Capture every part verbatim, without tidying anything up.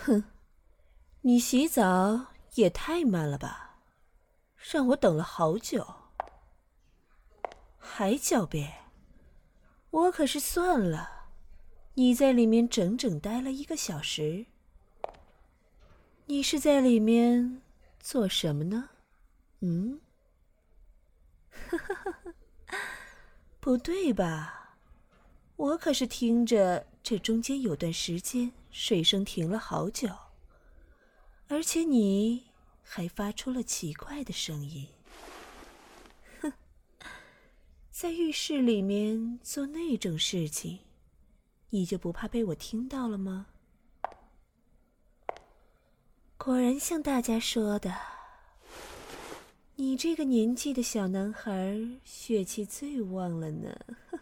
你洗澡也太慢了吧，让我等了好久。还狡辩？我可是算了，你在里面整整待了一个小时。你是在里面做什么呢？嗯？不对吧？我可是听着这中间有段时间水声停了好久，而且你还发出了奇怪的声音。哼，在浴室里面做那种事情，你就不怕被我听到了吗？果然像大家说的，你这个年纪的小男孩血气最旺了呢。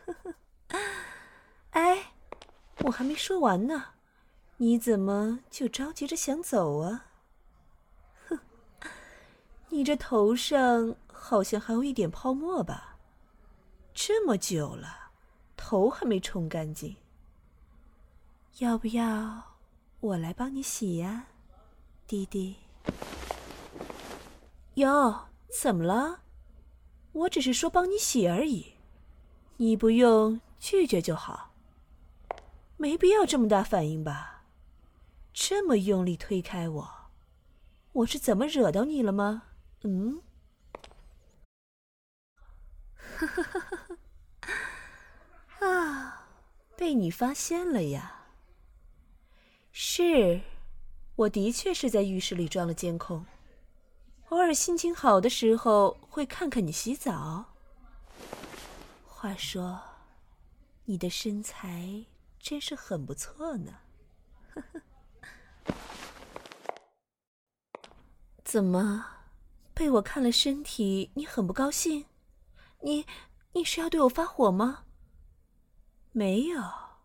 哎，我还没说完呢，你怎么就着急着想走啊？哼，你这头上好像还有一点泡沫吧？这么久了，头还没冲干净。要不要我来帮你洗呀，弟弟？哟，怎么了？我只是说帮你洗而已，你不用拒绝就好。没必要这么大反应吧？这么用力推开我，我是怎么惹到你了吗？嗯？啊，被你发现了呀。是，我的确是在浴室里装了监控，偶尔心情好的时候会看看你洗澡。话说，你的身材真是很不错呢。怎么，被我看了身体，你很不高兴？你，你是要对我发火吗？没有。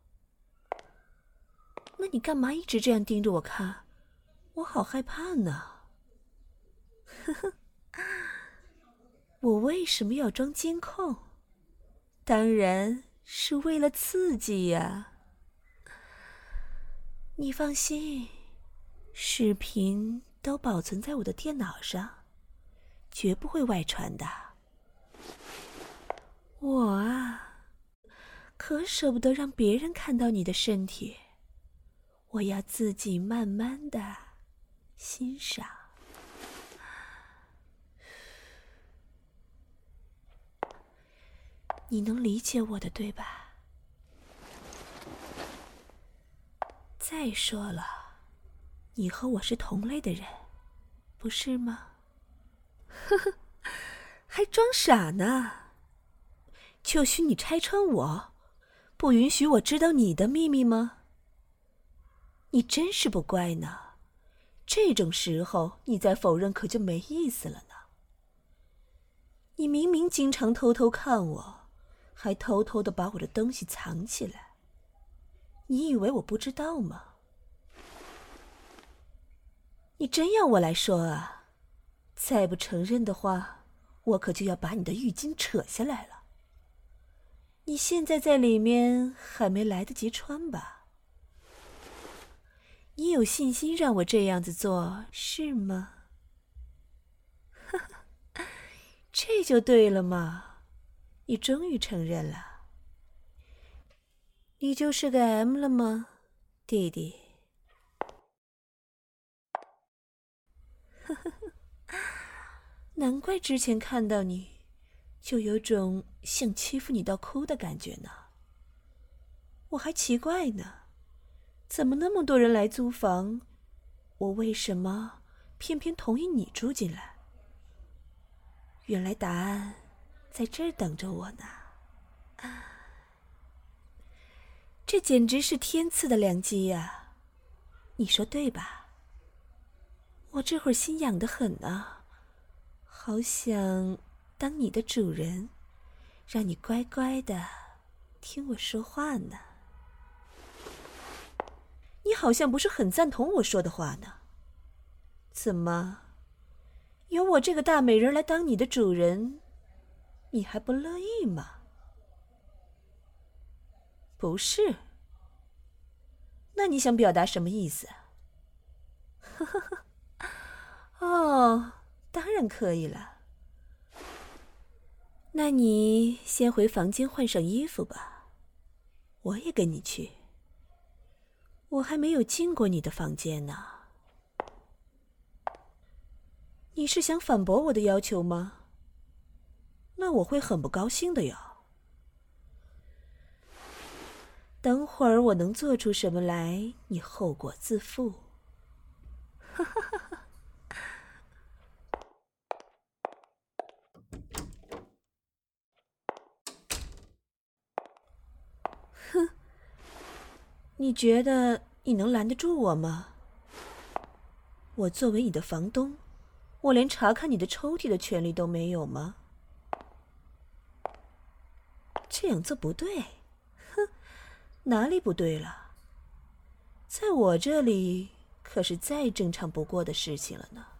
那你干嘛一直这样盯着我看？我好害怕呢。呵呵，我为什么要装监控？当然是为了刺激呀。你放心，视频都保存在我的电脑上，绝不会外传的。我啊，可舍不得让别人看到你的身体，我要自己慢慢的欣赏。你能理解我的，对吧？再说了，你和我是同类的人，不是吗？呵呵，还装傻呢？就许你拆穿我，不允许我知道你的秘密吗？你真是不乖呢，这种时候你再否认可就没意思了呢。你明明经常偷偷看我，还偷偷地把我的东西藏起来，你以为我不知道吗？你真要我来说啊？再不承认的话，我可就要把你的浴巾扯下来了。你现在在里面还没来得及穿吧？你有信心让我这样子做，是吗？这就对了嘛，你终于承认了。你就是个 M 了吗，弟弟？难怪之前看到你，就有种想欺负你到哭的感觉呢。我还奇怪呢，怎么那么多人来租房，我为什么偏偏同意你住进来？原来答案在这儿等着我呢。啊，这简直是天赐的良机呀，你说对吧？我这会儿心痒得很呢。好想当你的主人，让你乖乖的听我说话呢。你好像不是很赞同我说的话呢。怎么，由我这个大美人来当你的主人，你还不乐意吗？不是。那你想表达什么意思？ 哦，当然可以了。那你先回房间换上衣服吧，我也跟你去。我还没有进过你的房间呢。你是想反驳我的要求吗？那我会很不高兴的哟。等会儿我能做出什么来，你后果自负。哈哈哈哈。哼，你觉得你能拦得住我吗？我作为你的房东，我连查看你的抽屉的权利都没有吗？这样做不对。哼，哪里不对了？在我这里可是再正常不过的事情了呢。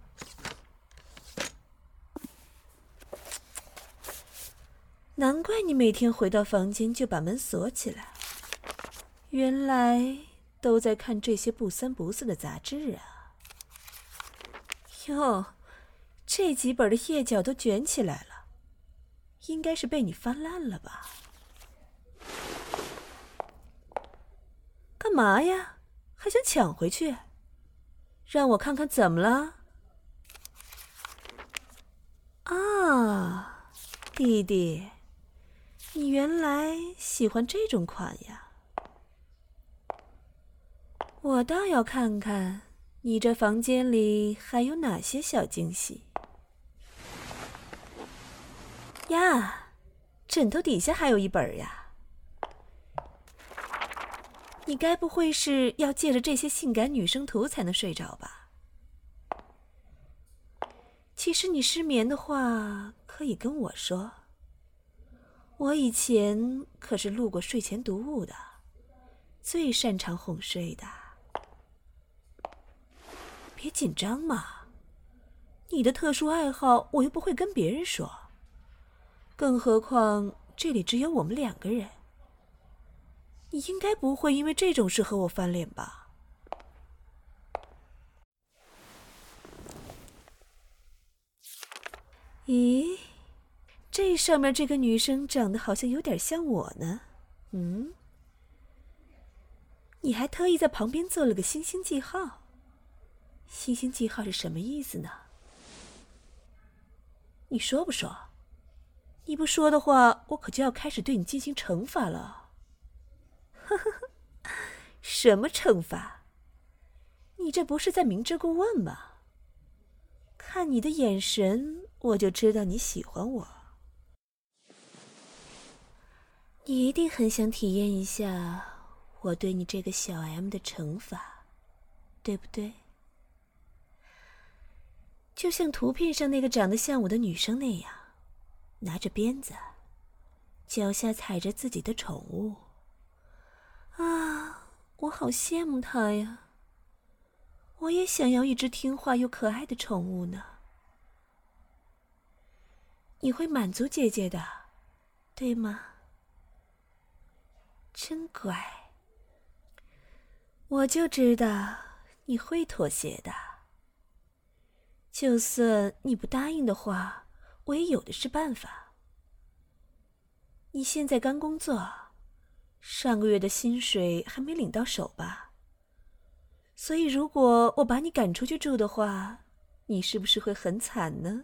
难怪你每天回到房间就把门锁起来，原来都在看这些不三不四的杂志啊。哟，这几本的页角都卷起来了，应该是被你翻烂了吧？干嘛呀？还想抢回去？让我看看怎么了？啊，弟弟，你原来喜欢这种款呀？我倒要看看你这房间里还有哪些小惊喜。呀，枕头底下还有一本呀。你该不会是要借着这些性感女生图才能睡着吧？其实你失眠的话，可以跟我说。我以前可是录过睡前读物的，最擅长哄睡的。别紧张嘛，你的特殊爱好我又不会跟别人说，更何况这里只有我们两个人。你应该不会因为这种事和我翻脸吧？咦，这上面这个女生长得好像有点像我呢。嗯，你还特意在旁边做了个星星记号。星星记号是什么意思呢？你说不说？你不说的话，我可就要开始对你进行惩罚了。呵呵呵，什么惩罚？你这不是在明知故问吗？看你的眼神，我就知道你喜欢我。你一定很想体验一下我对你这个小 M 的惩罚，对不对？就像图片上那个长得像我的女生那样，拿着鞭子，脚下踩着自己的宠物。啊，我好羡慕她呀！我也想要一只听话又可爱的宠物呢。你会满足姐姐的，对吗？真乖。我就知道你会妥协的。就算你不答应的话，我也有的是办法。你现在刚工作，上个月的薪水还没领到手吧？所以如果我把你赶出去住的话，你是不是会很惨呢？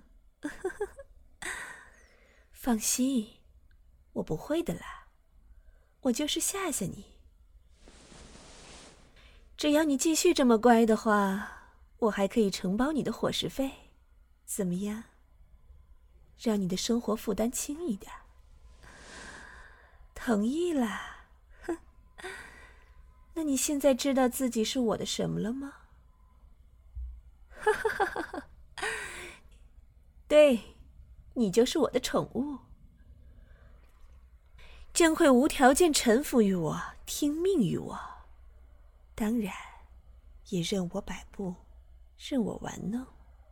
放心，我不会的啦，我就是吓吓你。只要你继续这么乖的话，我还可以承包你的伙食费，怎么样？让你的生活负担轻一点。同意啦，哼。那你现在知道自己是我的什么了吗？哈哈哈哈哈！对，你就是我的宠物，将会无条件臣服于我，听命于我，当然也任我摆布，任我玩弄。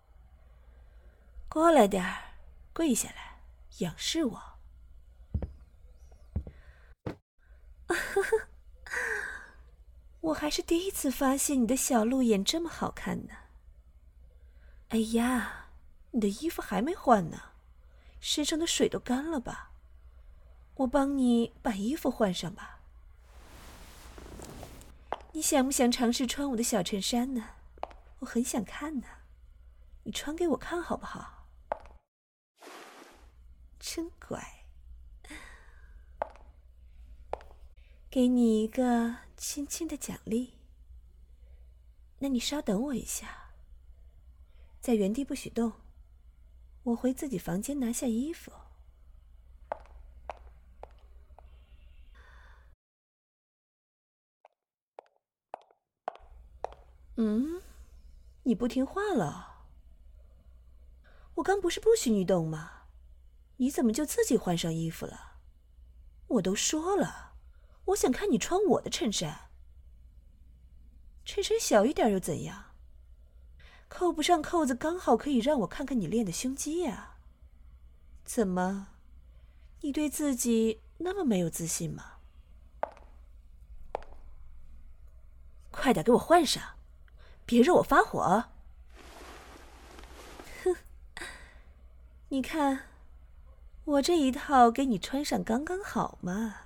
过来点儿，跪下来，仰视我。我还是第一次发现你的小鹿眼这么好看呢。 哎呀，你的衣服还没换呢，身上的水都干了吧？我帮你把衣服换上吧。你想不想尝试穿我的小衬衫呢？我很想看呢，你穿给我看好不好？真乖。给你一个轻轻的奖励。那你稍等我一下，在原地不许动，我回自己房间拿下衣服。嗯，你不听话了？我刚不是不许你动吗？你怎么就自己换上衣服了？我都说了，我想看你穿我的衬衫。衬衫小一点又怎样？扣不上扣子刚好可以让我看看你练的胸肌呀。怎么，你对自己那么没有自信吗？快点给我换上，别惹我发火。哼，你看，我这一套给你穿上刚刚好嘛。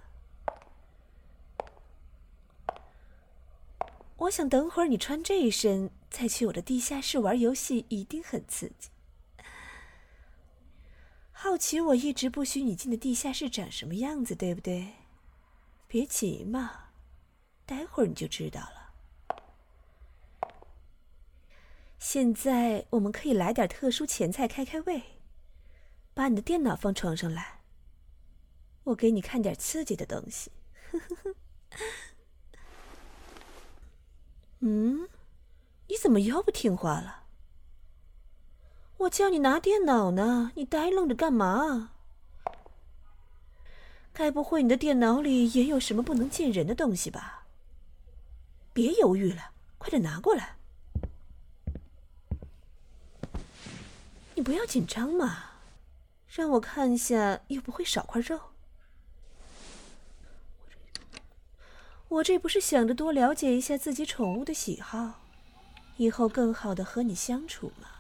我想等会儿你穿这一身再去我的地下室玩游戏一定很刺激。好奇我一直不许你进的地下室长什么样子，对不对？别急嘛，待会儿你就知道了。现在我们可以来点特殊前菜开开胃，把你的电脑放床上来，我给你看点刺激的东西。嗯，你怎么又不听话了？我叫你拿电脑呢，你呆愣着干嘛？该不会你的电脑里也有什么不能见人的东西吧？别犹豫了，快点拿过来。你不要紧张嘛，让我看一下又不会少块肉。我这不是想着多了解一下自己宠物的喜好，以后更好的和你相处吗？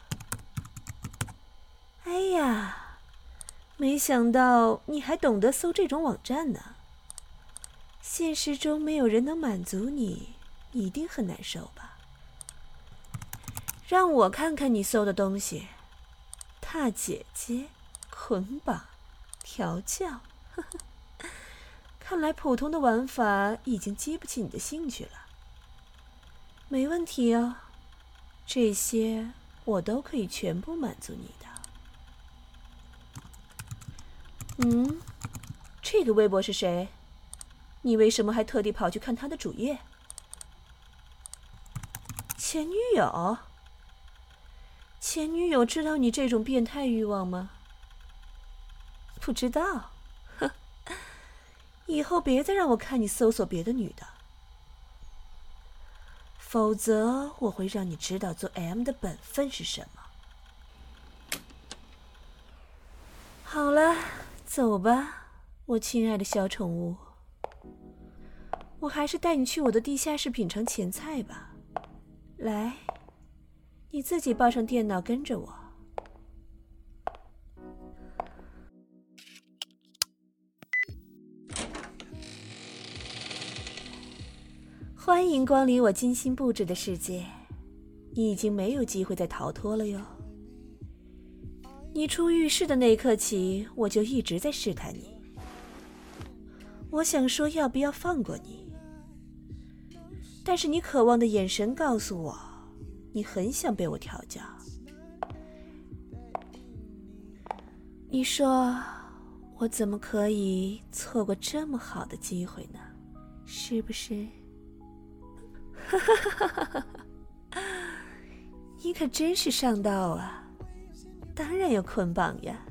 哎呀，没想到你还懂得搜这种网站呢。现实中没有人能满足你，你一定很难受吧？让我看看你搜的东西。大姐姐，捆绑，调教，呵呵，看来普通的玩法已经激不起你的兴趣了。没问题哦，这些我都可以全部满足你的。嗯，这个微博是谁？你为什么还特地跑去看他的主页？前女友？前女友知道你这种变态欲望吗？不知道，哼，以后别再让我看你搜索别的女的，否则我会让你知道做 M 的本分是什么。好了，走吧，我亲爱的小宠物。我还是带你去我的地下室品尝前菜吧。来，你自己抱上电脑跟着我。欢迎光临我精心布置的世界，你已经没有机会再逃脱了哟。你出浴室的那一刻起，我就一直在试探你。我想说要不要放过你，但是你渴望的眼神告诉我，你很想被我调教。你说，我怎么可以错过这么好的机会呢？是不是？哈哈哈哈哈！你可真是上道啊！当然有捆绑呀，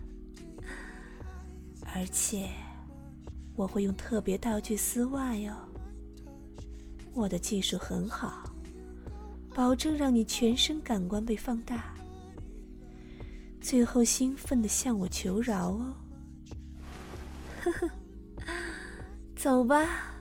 而且我会用特别道具丝袜哟。我的技术很好，保证让你全身感官被放大，最后兴奋地向我求饶哦。呵呵，走吧。